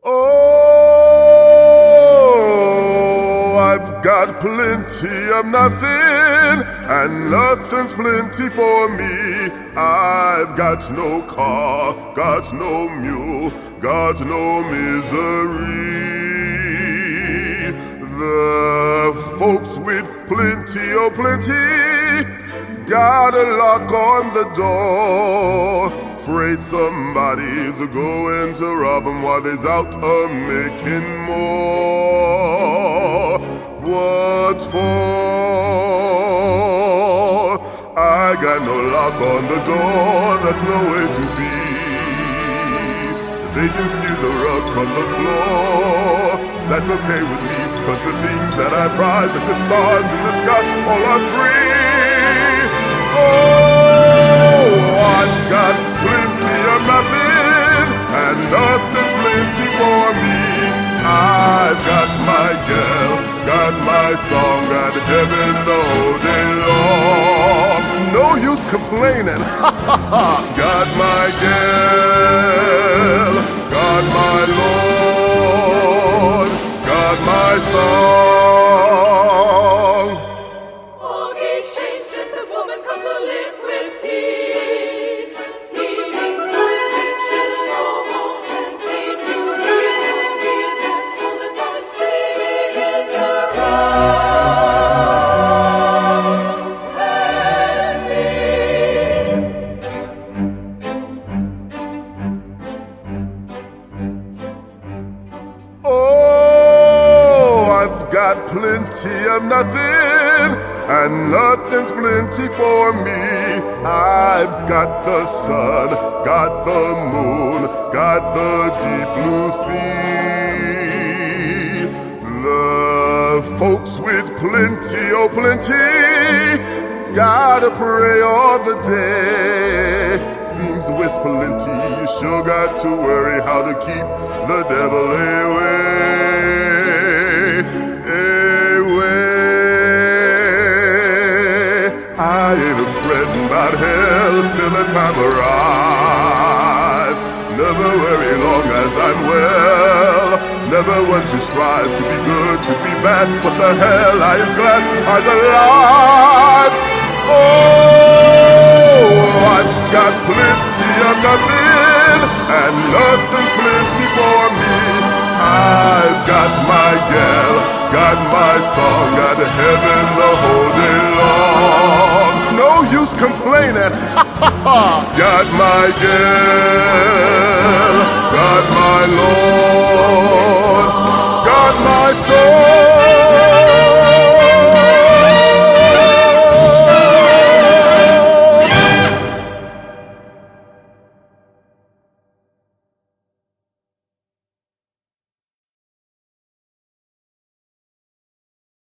Oh, I've got plenty of nothing, and nothing's plenty for me. I've got no car, got no mule, got no misery. The folks with plenty, oh plenty, got a lock on the door. Afraid somebody's going to rob 'em while they's out making more. What for? I got no lock on the door, that's no way to be. They can steal the rug from the floor. That's okay with me, 'cause the things that I prize, like the stars in the sky, all are free. Oh, I've got plenty of nothing, and nothing's plenty for me. I've got my girl, got my song, got heaven the whole day long. No use complaining. Got my girl, got my Lord, got my song. Oh, he's changed since the woman come to live with thee. He made us rich and all, and made you real. He has all the time singing in the round. And me. Oh, I've got plenty of nothing, and nothing's plenty for me. I've got the sun, got the moon, got the deep blue sea. The folks with plenty, oh plenty, gotta pray all the day. Seems with plenty, you sure got to worry how to keep the devil away. I ain't afraid about hell till the time arrives. Never worry long as I'm well. Never want to strive to be good, to be bad. What the hell, I is glad I'm alive. Oh, I've got plenty of nothing, and nothing's plenty for me. I've got my girl, got my song, got heaven the whole day long. No use complaining. Got my girl, got my Lord.